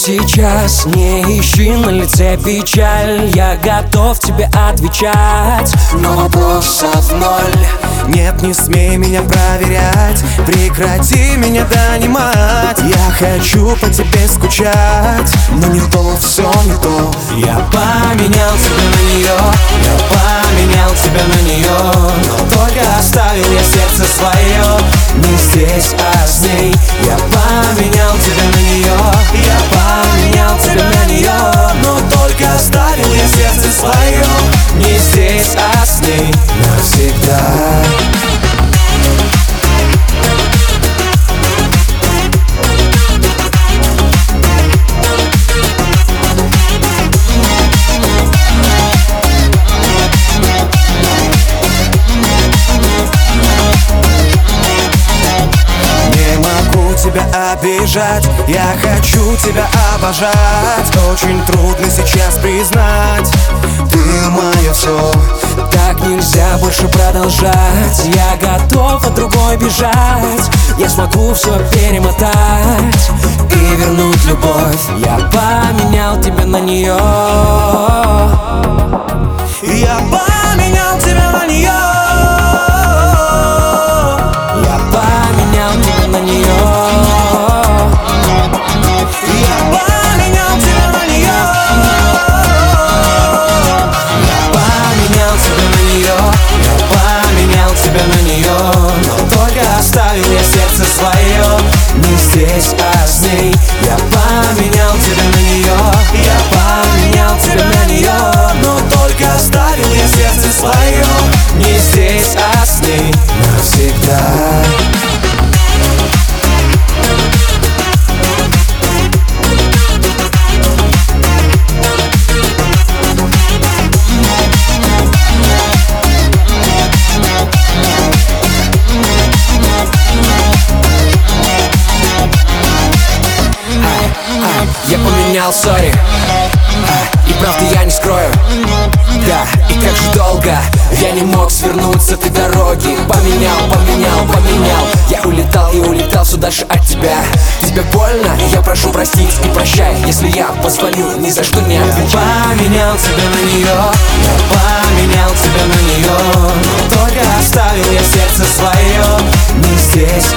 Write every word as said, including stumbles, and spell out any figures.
сейчас, не ищи на лице печаль. Я готов тебе отвечать, но вопросов ноль. Нет, не смей меня проверять, прекрати меня донимать. Я хочу по тебе скучать, но не то, все не то. Я поменял тебя на нее, я поменял тебя на нее, но только оставил я сердце свое не здесь, а с ней. Я поменял тебя на нее, я поменял тебя на нее, но только оставил я сердце свое не здесь, а с ней навсегда. Тебя обижать, я хочу тебя обожать. Очень трудно сейчас признать, ты мое все. Так нельзя больше продолжать, я готов от другой бежать. Я смогу все перемотать и вернуть любовь. Я поменял тебя на нее, я поменял тебя на нее. Я поменял тебя на нее. Оставил я сердце свое не здесь, а с ней. Я поменял тебя на нее, я поменял тебя на нее, но только оставил я сердце свое не здесь, а с ней навсегда. Я поменял, сори, а, и правда я не скрою. Да, и как же долго я не мог свернуть с этой дороги. Поменял, поменял, поменял. Я улетал и улетал все дальше от тебя. Тебе больно? Я прошу простить и прощай, если я позвоню, ни за что не отвечай. Я поменял тебя на нее, я поменял тебя на нее, но только оставил я сердце свое не здесь,